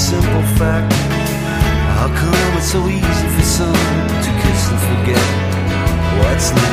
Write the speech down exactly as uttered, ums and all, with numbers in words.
simple fact. How come it's so easy for some to kiss and forget what's next?